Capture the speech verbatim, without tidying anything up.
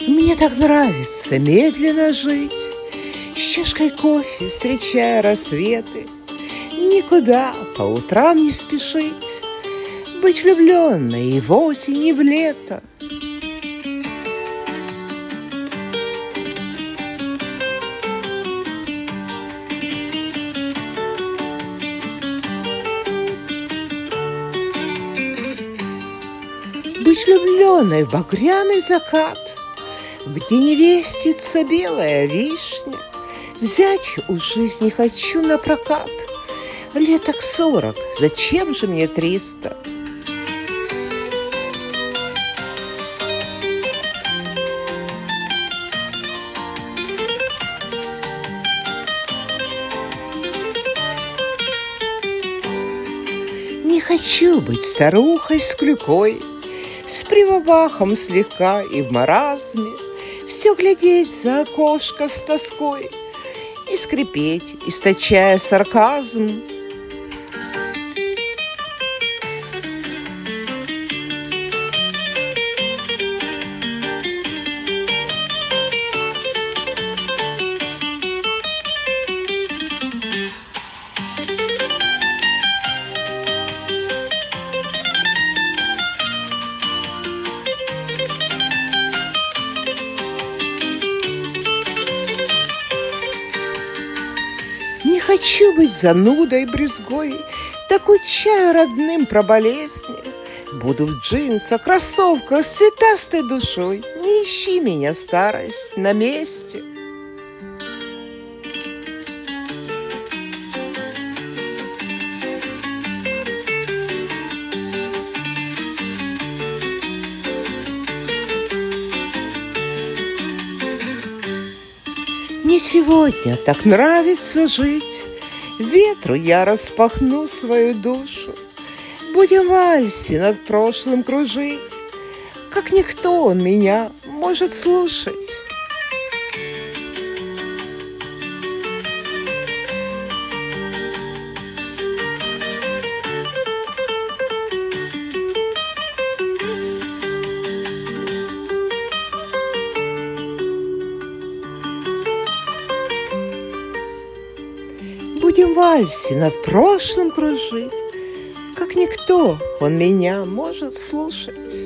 Мне так нравится медленно жить, с чашкой кофе встречая рассветы, никуда по утрам не спешить, быть влюбленной и в осень, и в лето. Быть влюбленной в багряный закат, где невестится белая вишня, взять у жизни хочу на прокат. Леток сорок, зачем же мне триста? Не хочу быть старухой с клюкой, с прибабахом слегка и в маразме, все глядеть за окошко с тоской и скрипеть, источая сарказм. Не хочу быть занудой брюзгой, так учаю родным про болезни. Буду в джинсах, кроссовках с цветастой душой. Не ищи меня, старость, на месте. Мне сегодня так нравится жить, ветру я распахну свою душу. Будем в вальсе над прошлым кружить, как никто он меня может слушать. Будем в вальсе над прошлым кружить, как никто он меня может слушать.